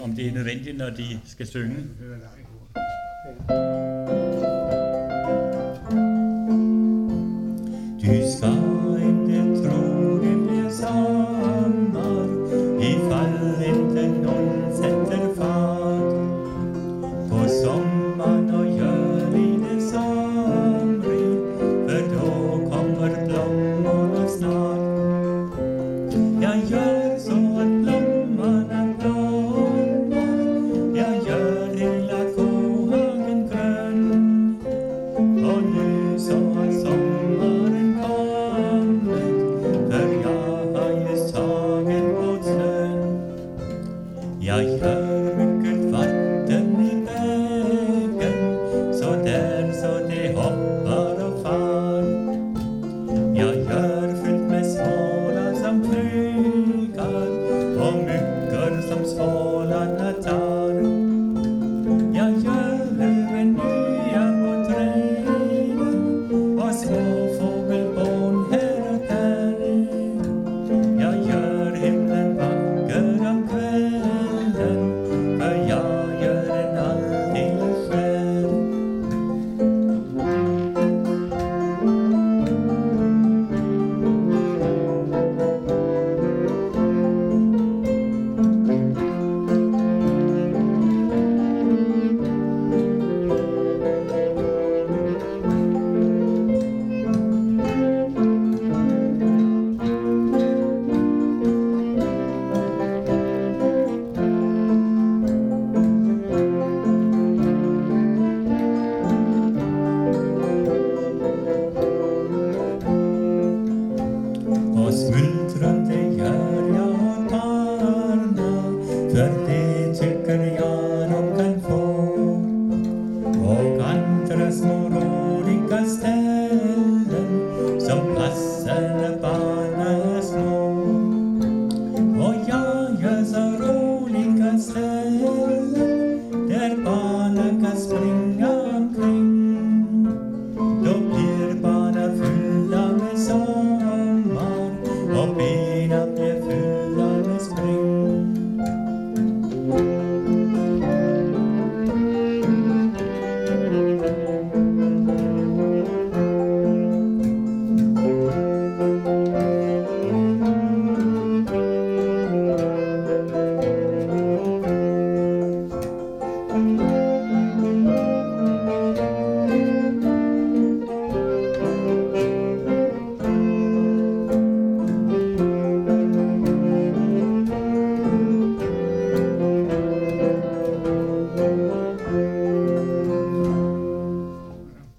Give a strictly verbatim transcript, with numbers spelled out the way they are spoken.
om det er nødvendigt, når de skal synge. Du skal inte tro det blir sommar ifall inte någon sätter fart på sommaren och gör lite somrig, för då kommer blommorna snart. Jag gör så att blommorna blommar, jag gör hela kohagen grön, och nu så har sommaren kommit, för jag har just tagit mot snön. Jag gör mycket vatten i bäcken, så där så det hoppar och far. Jag gör fullt med smålar som flygar och myggor som svålarna tar. Jag gör löven nya på träden och små fågelbon här och där. Jag gör himlen vacker om kvällen, för jag gör den alldeles själv. Och smultron det gör jag och barna, för det tycker jag